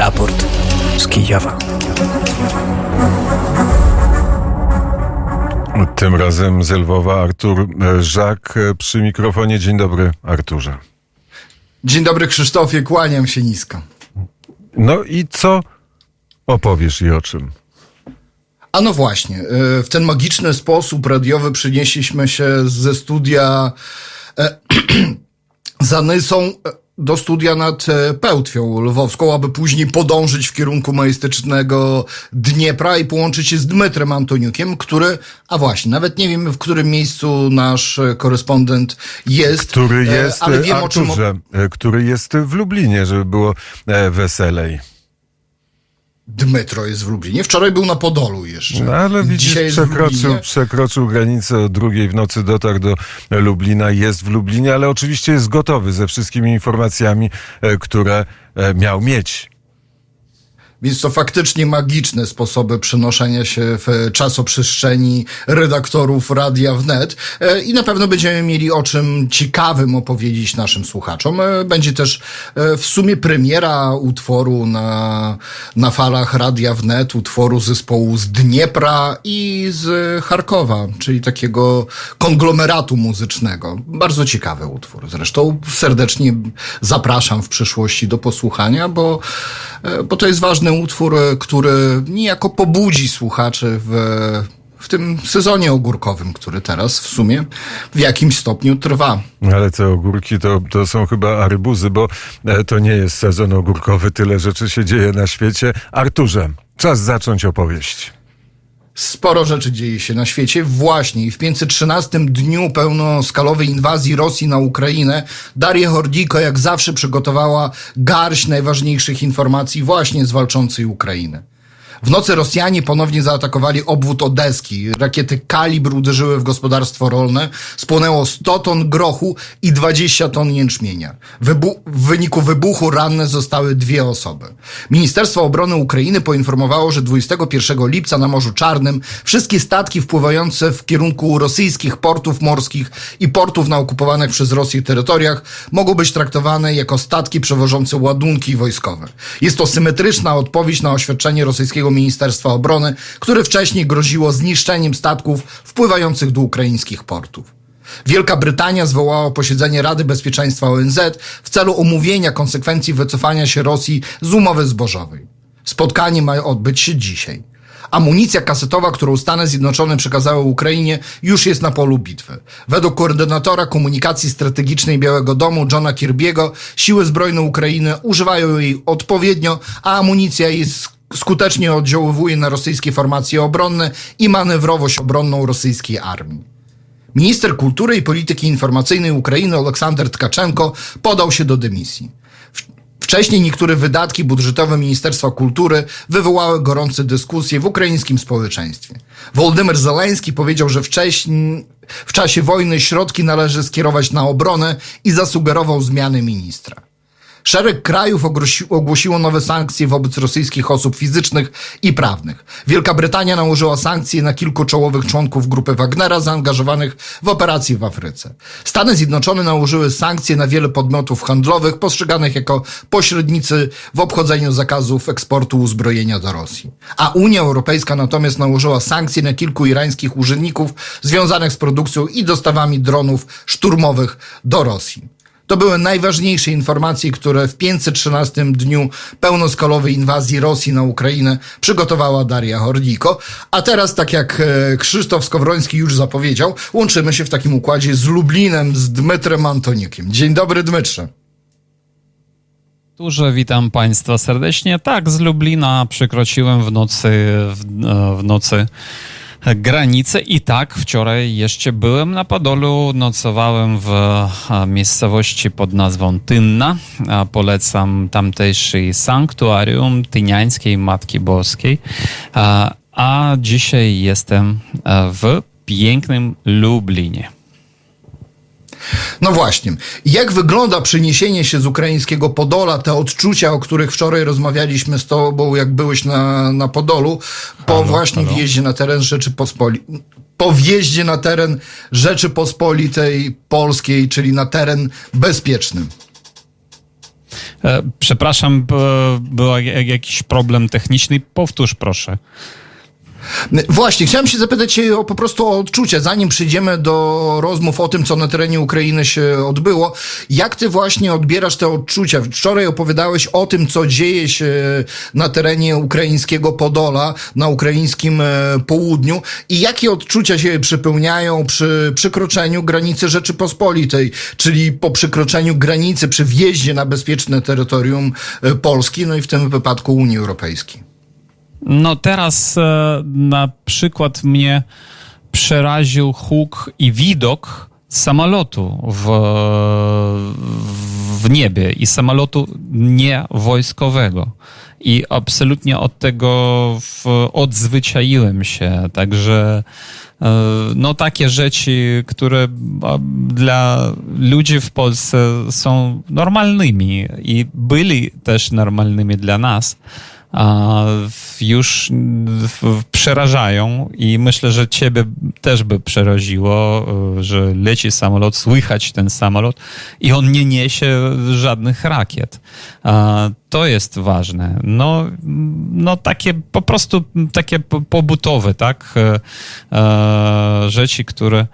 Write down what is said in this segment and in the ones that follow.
Raport z Kijowa. Tym razem z Lwowa Artur Żak przy mikrofonie. Dzień dobry, Arturze. Dzień dobry, Krzysztofie, kłaniam się nisko. No i co opowiesz i o czym? A no właśnie, w ten magiczny sposób radiowy przenieśliśmy się ze studia za Nysą do studia nad Pełtwią Lwowską, aby później podążyć w kierunku majestycznego Dniepra i połączyć się z Dmytrem Antoniukiem, który, a właśnie, nawet nie wiem, w którym miejscu nasz korespondent jest. Który jest, ale wiem, Arturze, który jest w Lublinie, żeby było weselej. Dmytro jest w Lublinie. Wczoraj był na Podolu jeszcze. No ale widzisz, dzisiaj jest przekroczył granicę, o 2:00 w nocy dotarł do Lublina, jest w Lublinie, ale oczywiście jest gotowy ze wszystkimi informacjami, które miał mieć. Więc to faktycznie magiczne sposoby przenoszenia się w czasoprzestrzeni redaktorów Radia Wnet i na pewno będziemy mieli o czym ciekawym opowiedzieć naszym słuchaczom. Będzie też w sumie premiera utworu na falach Radia Wnet, utworu zespołu z Dniepra i z Charkowa, czyli takiego konglomeratu muzycznego. Bardzo ciekawy utwór. Zresztą serdecznie zapraszam w przyszłości do posłuchania, bo to jest ważny utwór, który niejako pobudzi słuchaczy w tym sezonie ogórkowym, który teraz w sumie w jakimś stopniu trwa. Ale te ogórki to są chyba arybuzy, bo to nie jest sezon ogórkowy, tyle rzeczy się dzieje na świecie. Arturze, czas zacząć opowieść. Sporo rzeczy dzieje się na świecie. Właśnie i w 513 dniu pełnoskalowej inwazji Rosji na Ukrainę Daria Hordijko jak zawsze przygotowała garść najważniejszych informacji właśnie z walczącej Ukrainy. W nocy Rosjanie ponownie zaatakowali obwód odeski. Rakiety Kalibr uderzyły w gospodarstwo rolne. Spłonęło 100 ton grochu i 20 ton jęczmienia. W wyniku wybuchu ranne zostały 2 osoby. Ministerstwo Obrony Ukrainy poinformowało, że 21 lipca na Morzu Czarnym wszystkie statki wpływające w kierunku rosyjskich portów morskich i portów na okupowanych przez Rosję terytoriach mogą być traktowane jako statki przewożące ładunki wojskowe. Jest to symetryczna odpowiedź na oświadczenie rosyjskiego Ministerstwa Obrony, które wcześniej groziło zniszczeniem statków wpływających do ukraińskich portów. Wielka Brytania zwołała posiedzenie Rady Bezpieczeństwa ONZ w celu omówienia konsekwencji wycofania się Rosji z umowy zbożowej. Spotkanie ma odbyć się dzisiaj. Amunicja kasetowa, którą Stany Zjednoczone przekazały Ukrainie, już jest na polu bitwy. Według koordynatora komunikacji strategicznej Białego Domu, Johna Kirby'ego, siły zbrojne Ukrainy używają jej odpowiednio, a amunicja skutecznie oddziaływuje na rosyjskie formacje obronne i manewrowość obronną rosyjskiej armii. Minister kultury i polityki informacyjnej Ukrainy Oleksander Tkaczenko podał się do dymisji. Wcześniej niektóre wydatki budżetowe Ministerstwa Kultury wywołały gorące dyskusje w ukraińskim społeczeństwie. Wołodymyr Zełenski powiedział, że w czasie wojny środki należy skierować na obronę i zasugerował zmianę ministra. Szereg krajów ogłosiło nowe sankcje wobec rosyjskich osób fizycznych i prawnych. Wielka Brytania nałożyła sankcje na kilku czołowych członków grupy Wagnera zaangażowanych w operacje w Afryce. Stany Zjednoczone nałożyły sankcje na wiele podmiotów handlowych postrzeganych jako pośrednicy w obchodzeniu zakazów eksportu uzbrojenia do Rosji. A Unia Europejska natomiast nałożyła sankcje na kilku irańskich urzędników związanych z produkcją i dostawami dronów szturmowych do Rosji. To były najważniejsze informacje, które w 513 dniu pełnoskalowej inwazji Rosji na Ukrainę przygotowała Daria Hordijko. A teraz, tak jak Krzysztof Skowroński już zapowiedział, łączymy się w takim układzie z Lublinem, z Dmytrem Antoniukiem. Dzień dobry, Dmytrze. Witam Państwa serdecznie. Tak, z Lublina przekroczyłem w nocy granicę i tak wczoraj jeszcze byłem na Podolu, nocowałem w miejscowości pod nazwą Tynna. Polecam tamtejszy sanktuarium Tyniańskiej Matki Boskiej, a dzisiaj jestem w pięknym Lublinie. No właśnie. Jak wygląda przeniesienie się z ukraińskiego Podola, te odczucia, o których wczoraj rozmawialiśmy z tobą, jak byłeś na Podolu, po wjeździe na teren Rzeczypospolitej Polskiej, czyli na teren bezpieczny? Przepraszam, był jakiś problem techniczny. Powtórz, proszę. Właśnie, chciałem się zapytać cię po prostu o odczucia, zanim przejdziemy do rozmów o tym, co na terenie Ukrainy się odbyło. Jak ty właśnie odbierasz te odczucia? Wczoraj opowiadałeś o tym, co dzieje się na terenie ukraińskiego Podola, na ukraińskim południu i jakie odczucia się przypełniają przy przekroczeniu granicy Rzeczypospolitej, czyli po przekroczeniu granicy, przy wjeździe na bezpieczne terytorium Polski, no i w tym wypadku Unii Europejskiej. No teraz na przykład mnie przeraził huk i widok samolotu w niebie i samolotu nie wojskowego. I absolutnie od tego odzwyczaiłem się. Także no takie rzeczy, które dla ludzi w Polsce są normalnymi i byli też normalnymi dla nas, już przerażają i myślę, że ciebie też by przeraziło, że leci samolot, słychać ten samolot i on nie niesie żadnych rakiet. To jest ważne. No takie po prostu takie pobytowe, tak? Rzeczy, które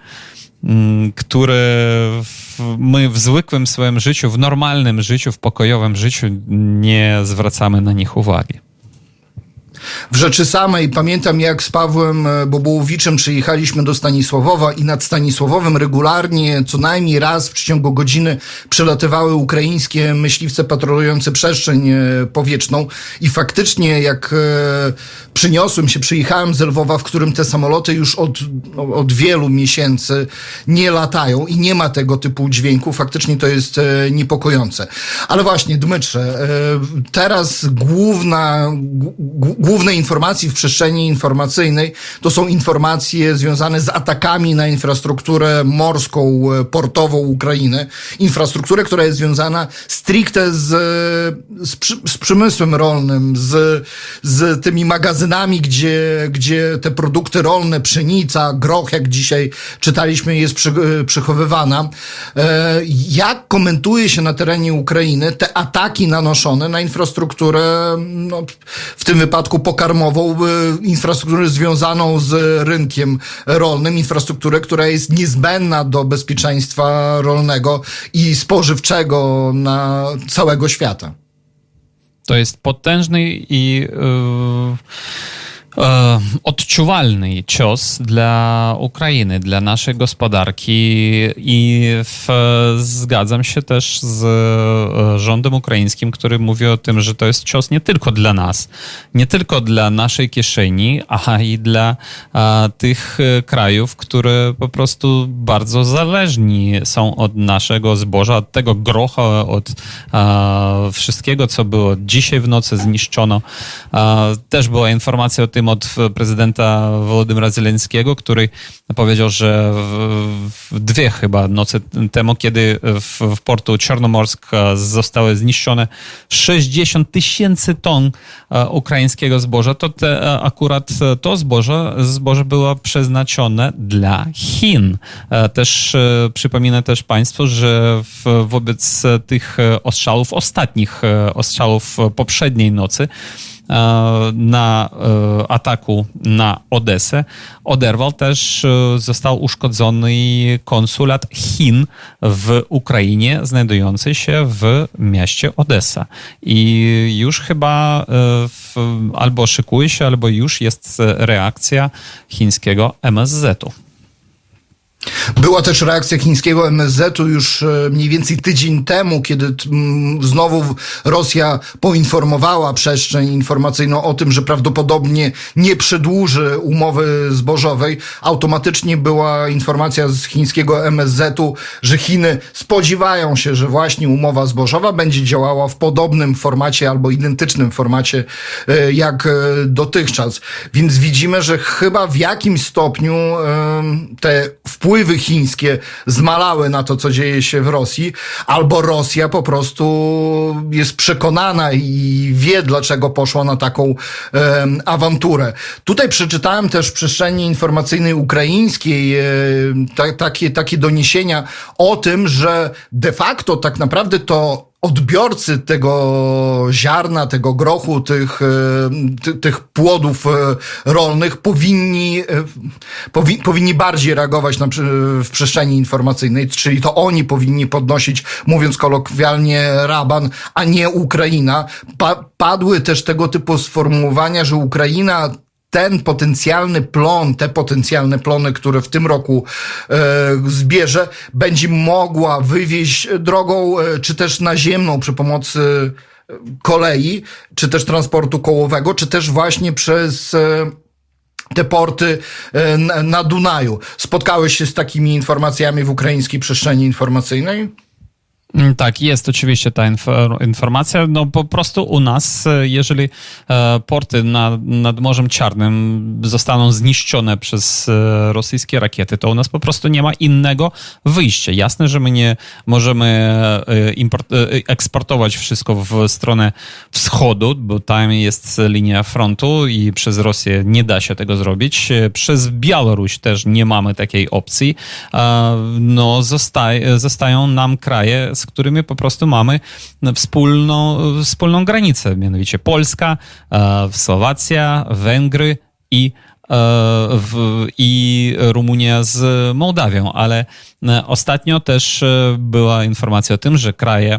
my w zwykłym swoim życiu, w normalnym życiu, w pokojowym życiu nie zwracamy na nich uwagi. W rzeczy samej pamiętam, jak z Pawłem Bobołowiczem przyjechaliśmy do Stanisławowa i nad Stanisławowem regularnie co najmniej raz w przeciągu godziny przelatywały ukraińskie myśliwce patrolujące przestrzeń powietrzną i faktycznie jak przyjechałem z Lwowa, w którym te samoloty już od wielu miesięcy nie latają i nie ma tego typu dźwięku, faktycznie to jest niepokojące. Ale właśnie, Dmytrze, teraz główne informacje w przestrzeni informacyjnej to są informacje związane z atakami na infrastrukturę morską, portową Ukrainy. Infrastrukturę, która jest związana stricte z przemysłem rolnym, z tymi magazynami, gdzie te produkty rolne, pszenica, groch, jak dzisiaj czytaliśmy, jest przechowywana. Jak komentuje się na terenie Ukrainy te ataki nanoszone na infrastrukturę, no, w tym wypadku pokarmową, infrastrukturę związaną z rynkiem rolnym, infrastrukturę, która jest niezbędna do bezpieczeństwa rolnego i spożywczego na całego świata? To jest potężny i odczuwalny cios dla Ukrainy, dla naszej gospodarki i zgadzam się też z rządem ukraińskim, który mówi o tym, że to jest cios nie tylko dla nas, nie tylko dla naszej kieszeni, a i dla tych krajów, które po prostu bardzo zależni są od naszego zboża, od tego grocha, od wszystkiego, co było dzisiaj w nocy zniszczono. Też była informacja o tym od prezydenta Wołodymyra Zełenskiego, który powiedział, że dwie chyba nocy temu, kiedy w portu Czarnomorsk zostały zniszczone 60 000 ton ukraińskiego zboża, to akurat to zboże było przeznaczone dla Chin. Też przypominam też Państwu, że wobec tych ostrzałów, ostatnich ostrzałów poprzedniej nocy, na ataku na Odessę został uszkodzony konsulat Chin w Ukrainie, znajdujący się w mieście Odessa. I już chyba albo szykuje się, albo już jest reakcja chińskiego MSZ-u. Była też reakcja chińskiego MSZ-u już mniej więcej tydzień temu, kiedy znowu Rosja poinformowała przestrzeń informacyjną o tym, że prawdopodobnie nie przedłuży umowy zbożowej. Automatycznie była informacja z chińskiego MSZ-u, że Chiny spodziewają się, że właśnie umowa zbożowa będzie działała w podobnym formacie albo identycznym formacie jak dotychczas. Więc widzimy, że chyba w jakimś stopniu te wpływy chińskie zmalały na to, co dzieje się w Rosji, albo Rosja po prostu jest przekonana i wie, dlaczego poszła na taką awanturę. Tutaj przeczytałem też w przestrzeni informacyjnej ukraińskiej takie doniesienia o tym, że de facto tak naprawdę to odbiorcy tego ziarna, tego grochu, tych płodów rolnych powinni bardziej reagować w przestrzeni informacyjnej, czyli to oni powinni podnosić, mówiąc kolokwialnie, raban, a nie Ukraina. Padły też tego typu sformułowania, że Ukraina te potencjalne plony, które w tym roku zbierze, będzie mogła wywieźć drogą, czy też naziemną przy pomocy kolei, czy też transportu kołowego, czy też właśnie przez te porty na Dunaju. Spotkałeś się z takimi informacjami w ukraińskiej przestrzeni informacyjnej? Tak, jest oczywiście ta informacja. No po prostu u nas, jeżeli porty nad Morzem Czarnym zostaną zniszczone przez rosyjskie rakiety, to u nas po prostu nie ma innego wyjścia. Jasne, że my nie możemy eksportować wszystko w stronę wschodu, bo tam jest linia frontu i przez Rosję nie da się tego zrobić. Przez Białoruś też nie mamy takiej opcji. No zostają nam kraje, z którymi po prostu mamy wspólną granicę, mianowicie Polska, Słowacja, Węgry i Rumunia z Mołdawią, ale ostatnio też była informacja o tym, że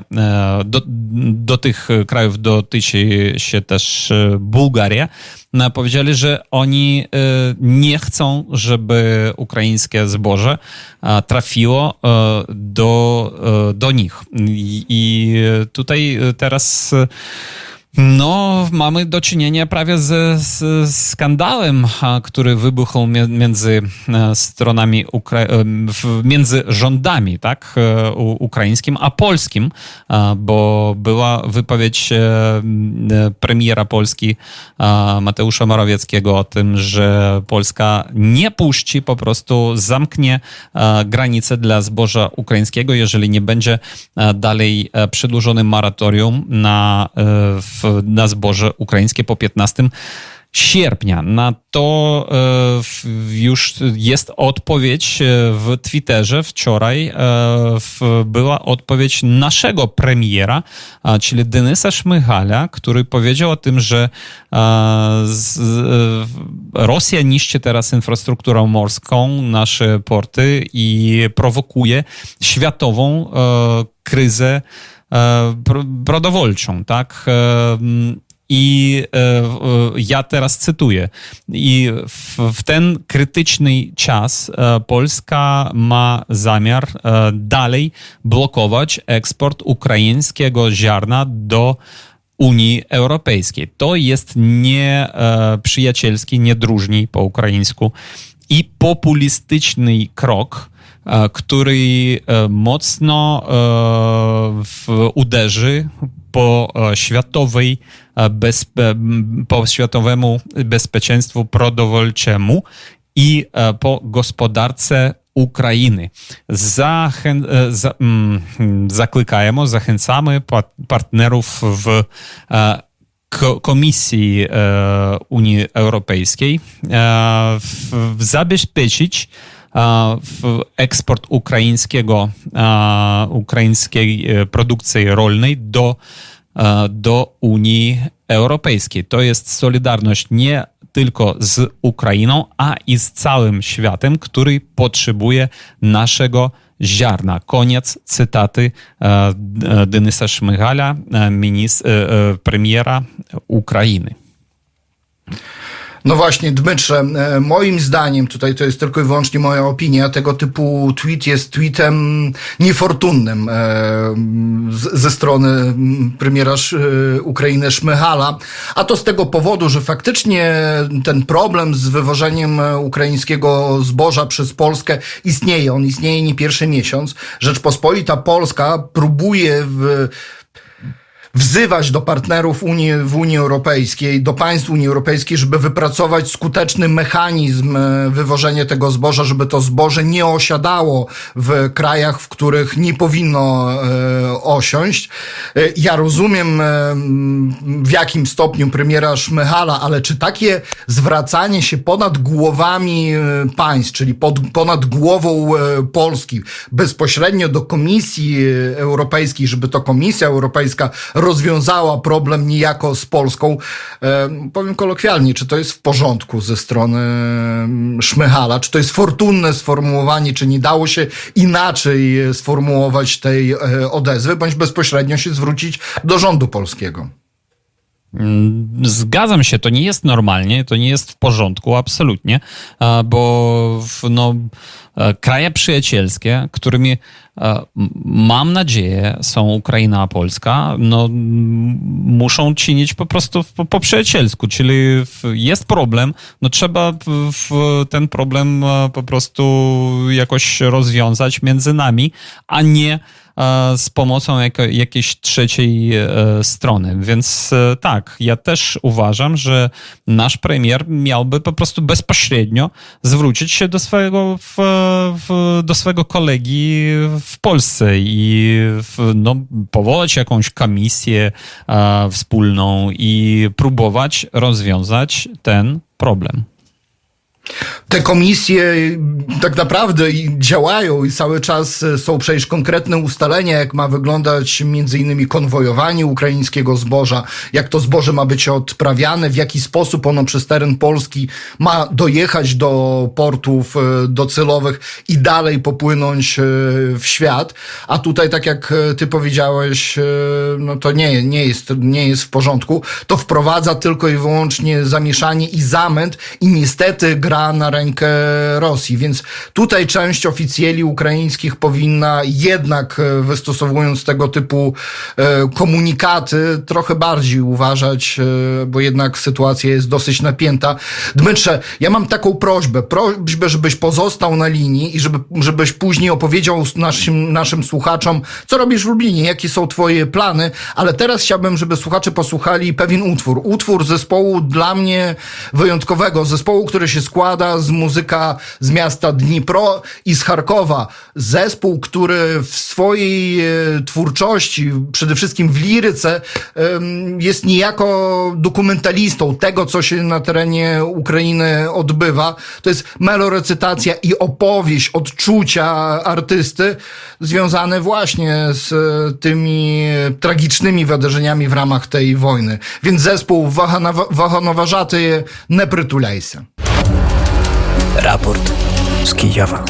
do tych krajów dotyczy się też Bułgaria. Powiedzieli, że oni nie chcą, żeby ukraińskie zboże trafiło do nich. I tutaj teraz mamy do czynienia prawie z skandalem, który wybuchł między stronami, między rządami, tak, ukraińskim a polskim, bo była wypowiedź premiera Polski Mateusza Morawieckiego o tym, że Polska nie puści, po prostu zamknie granice dla zboża ukraińskiego, jeżeli nie będzie dalej przedłużony moratorium na zboże ukraińskie po 15 sierpnia. Na to już jest odpowiedź w Twitterze. Wczoraj była odpowiedź naszego premiera, czyli Denysa Szmyhala, który powiedział o tym, że Rosja niszczy teraz infrastrukturę morską, nasze porty i prowokuje światową kryzę produktową, tak? I ja teraz cytuję. I w ten krytyczny czas Polska ma zamiar dalej blokować eksport ukraińskiego ziarna do Unii Europejskiej. To jest nieprzyjacielski, niedróżny po ukraińsku i populistyczny krok, który mocno uderzy po światowemu bezpieczeństwu produktowemu i po gospodarce Ukrainy. Zachęcamy partnerów w Komisji Unii Europejskiej zabezpieczyć eksport ukraińskiej produkcji rolnej do Unii Europejskiej. To jest solidarność nie tylko z Ukrainą, a i z całym światem, który potrzebuje naszego ziarna. Koniec cytaty Denysa Szmyhala, premiera Ukrainy. No właśnie, Dmytrze, moim zdaniem, tutaj to jest tylko i wyłącznie moja opinia, tego typu tweet jest tweetem niefortunnym ze strony premiera Ukrainy Szmyhala, a to z tego powodu, że faktycznie ten problem z wywożeniem ukraińskiego zboża przez Polskę istnieje. On istnieje nie pierwszy miesiąc. Rzeczpospolita Polska próbuje wzywać do partnerów w Unii Europejskiej, do państw Unii Europejskiej, żeby wypracować skuteczny mechanizm wywożenia tego zboża, żeby to zboże nie osiadało w krajach, w których nie powinno osiąść. Ja rozumiem w jakim stopniu premiera Szmyhala, ale czy takie zwracanie się ponad głowami państw, czyli ponad głową Polski, bezpośrednio do Komisji Europejskiej, żeby to Komisja Europejska rozwiązała problem niejako z Polską, powiem kolokwialnie, czy to jest w porządku ze strony Szmyhala, czy to jest fortunne sformułowanie, czy nie dało się inaczej sformułować tej odezwy, bądź bezpośrednio się zwrócić do rządu polskiego. Zgadzam się, to nie jest normalnie, to nie jest w porządku, absolutnie, bo kraje przyjacielskie, którymi mam nadzieję są Ukraina a Polska, muszą czynić po prostu po przyjacielsku, czyli jest problem, trzeba ten problem po prostu jakoś rozwiązać między nami, a nie z pomocą jakiejś trzeciej strony. Więc tak, ja też uważam, że nasz premier miałby po prostu bezpośrednio zwrócić się do swojego kolegi w Polsce i powołać jakąś komisję wspólną i próbować rozwiązać ten problem. Te komisje tak naprawdę działają i cały czas są przecież konkretne ustalenia, jak ma wyglądać między innymi konwojowanie ukraińskiego zboża, jak to zboże ma być odprawiane, w jaki sposób ono przez teren Polski ma dojechać do portów docelowych i dalej popłynąć w świat. A tutaj, tak jak ty powiedziałeś, to nie jest w porządku. To wprowadza tylko i wyłącznie zamieszanie i zamęt i niestety gra na rękę Rosji, więc tutaj część oficjeli ukraińskich powinna jednak, wystosowując tego typu komunikaty, trochę bardziej uważać, bo jednak sytuacja jest dosyć napięta. Dmytrze, ja mam taką prośbę, żebyś pozostał na linii i żebyś później opowiedział naszym słuchaczom, co robisz w Lublinie, jakie są twoje plany, ale teraz chciałbym, żeby słuchacze posłuchali pewien utwór zespołu dla mnie wyjątkowego, zespołu, który się składa z muzyka z miasta Dnipro i z Charkowa. Zespół, który w swojej twórczości, przede wszystkim w liryce, jest niejako dokumentalistą tego, co się na terenie Ukrainy odbywa. To jest melorecytacja i opowieść, odczucia artysty związane właśnie z tymi tragicznymi wydarzeniami w ramach tej wojny. Więc zespół Wahanovažaty nie przytulajся. Raport z Kijowa.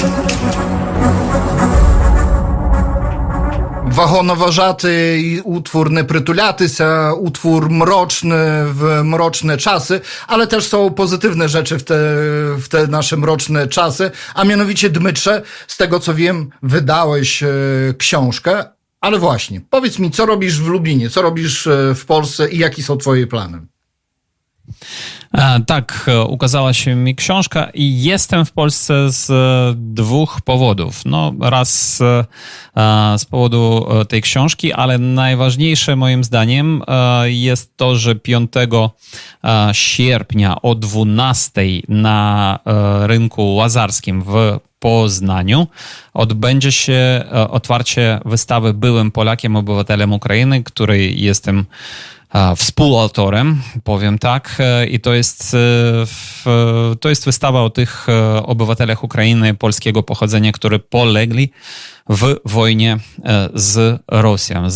Wahanovažaty, utwór nie przytulятися, utwór mroczny w mroczne czasy, ale też są pozytywne rzeczy w te nasze mroczne czasy, a mianowicie Dmytrze, z tego co wiem, wydałeś książkę, ale właśnie, powiedz mi, co robisz w Lublinie, co robisz w Polsce i jakie są twoje plany? Tak, ukazała się mi książka i jestem w Polsce z dwóch powodów. Raz z powodu tej książki, ale najważniejsze moim zdaniem jest to, że 5 sierpnia o 12 na rynku łazarskim w Poznaniu odbędzie się otwarcie wystawy Byłym Polakiem, obywatelem Ukrainy, której jestem współautorem, powiem tak, i to jest wystawa o tych obywatelach Ukrainy polskiego pochodzenia, którzy polegli w wojnie z Rosją.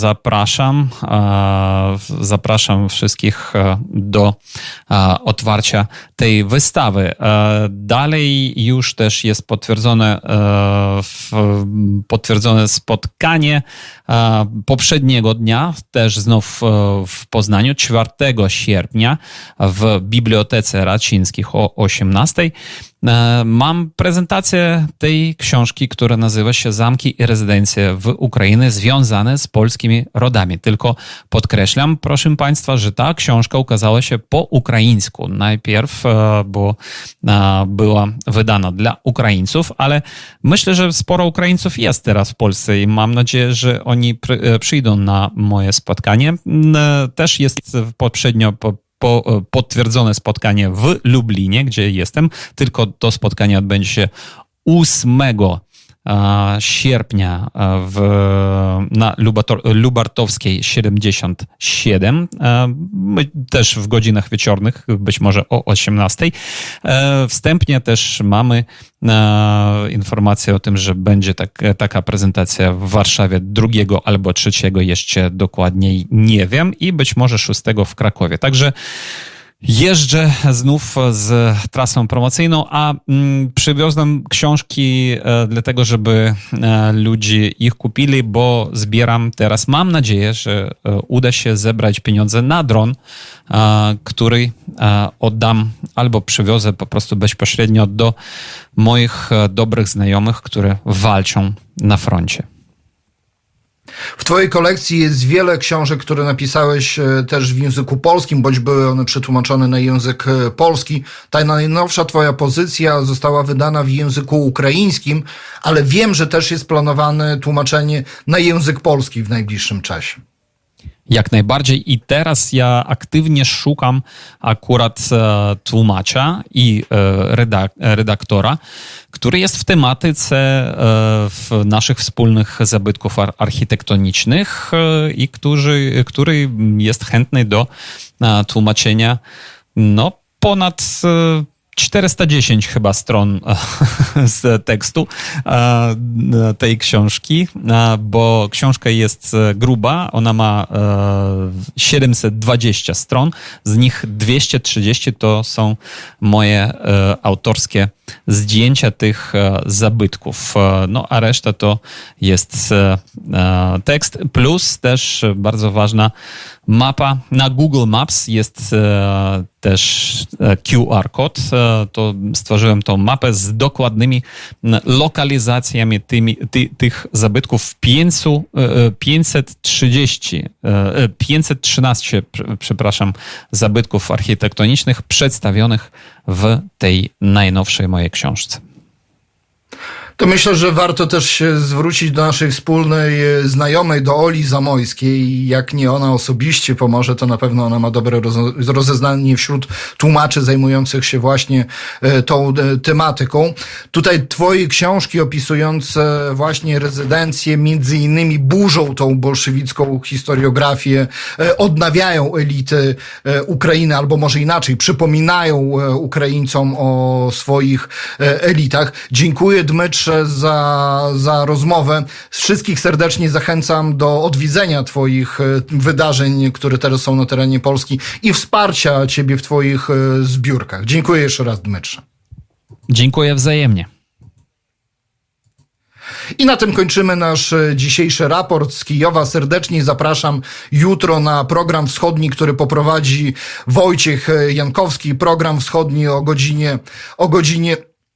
Zapraszam wszystkich do otwarcia tej wystawy. Dalej już też jest potwierdzone spotkanie poprzedniego dnia, też znów w Poznaniu, 4 sierpnia w Bibliotece Racińskich o 18:00 Mam prezentację tej książki, która nazywa się Zamki i rezydencje w Ukrainie związane z polskimi rodami. Tylko podkreślam, proszę Państwa, że ta książka ukazała się po ukraińsku. Najpierw, bo była wydana dla Ukraińców, ale myślę, że sporo Ukraińców jest teraz w Polsce i mam nadzieję, że oni przyjdą na moje spotkanie. Też jest poprzednio potwierdzone spotkanie w Lublinie, gdzie jestem. Tylko to spotkanie odbędzie się 8 sierpnia na Lubartowskiej 77, też w godzinach wieczornych, być może o 18. Wstępnie też mamy informację o tym, że będzie taka prezentacja w Warszawie 2 albo 3, jeszcze dokładniej nie wiem, i być może 6 w Krakowie. Także jeżdżę znów z trasą promocyjną, a przywiozłem książki dlatego, żeby ludzie ich kupili, bo zbieram teraz. Mam nadzieję, że uda się zebrać pieniądze na dron, który oddam albo przywiozę po prostu bezpośrednio do moich dobrych znajomych, które walczą na froncie. W twojej kolekcji jest wiele książek, które napisałeś też w języku polskim, bądź były one przetłumaczone na język polski. Ta najnowsza twoja pozycja została wydana w języku ukraińskim, ale wiem, że też jest planowane tłumaczenie na język polski w najbliższym czasie. Jak najbardziej, i teraz ja aktywnie szukam akurat tłumacza i redaktora, który jest w tematyce w naszych wspólnych zabytków architektonicznych i który jest chętny do tłumaczenia ponad 410 chyba stron z tekstu tej książki, bo książka jest gruba, ona ma 720 stron, z nich 230 to są moje autorskie zdjęcia tych zabytków, a reszta to jest tekst, plus też bardzo ważna mapa. Na Google Maps jest też QR kod. To stworzyłem tą mapę z dokładnymi lokalizacjami tych zabytków. 513 zabytków architektonicznych przedstawionych w tej najnowszej mojej książce. To myślę, że warto też się zwrócić do naszej wspólnej znajomej, do Oli Zamojskiej. Jak nie ona osobiście pomoże, to na pewno ona ma dobre rozeznanie wśród tłumaczy zajmujących się właśnie tą tematyką. Tutaj twoje książki opisujące właśnie rezydencje, między innymi burzą tą bolszewicką historiografię, odnawiają elity Ukrainy, albo może inaczej, przypominają Ukraińcom o swoich elitach. Dziękuję, Dmytrze, za rozmowę. Wszystkich serdecznie zachęcam do odwiedzenia twoich wydarzeń, które teraz są na terenie Polski, i wsparcia ciebie w twoich zbiórkach. Dziękuję jeszcze raz, Dmytrze. Dziękuję wzajemnie. I na tym kończymy nasz dzisiejszy raport z Kijowa. Serdecznie zapraszam jutro na program wschodni, który poprowadzi Wojciech Jankowski. Program wschodni o godzinie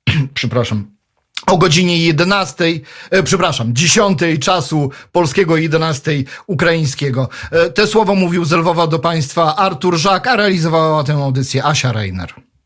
o godzinie 10 czasu polskiego, 11 ukraińskiego. Te słowo mówił z Lwowa do Państwa Artur Żak, a realizowała tę audycję Asia Reiner.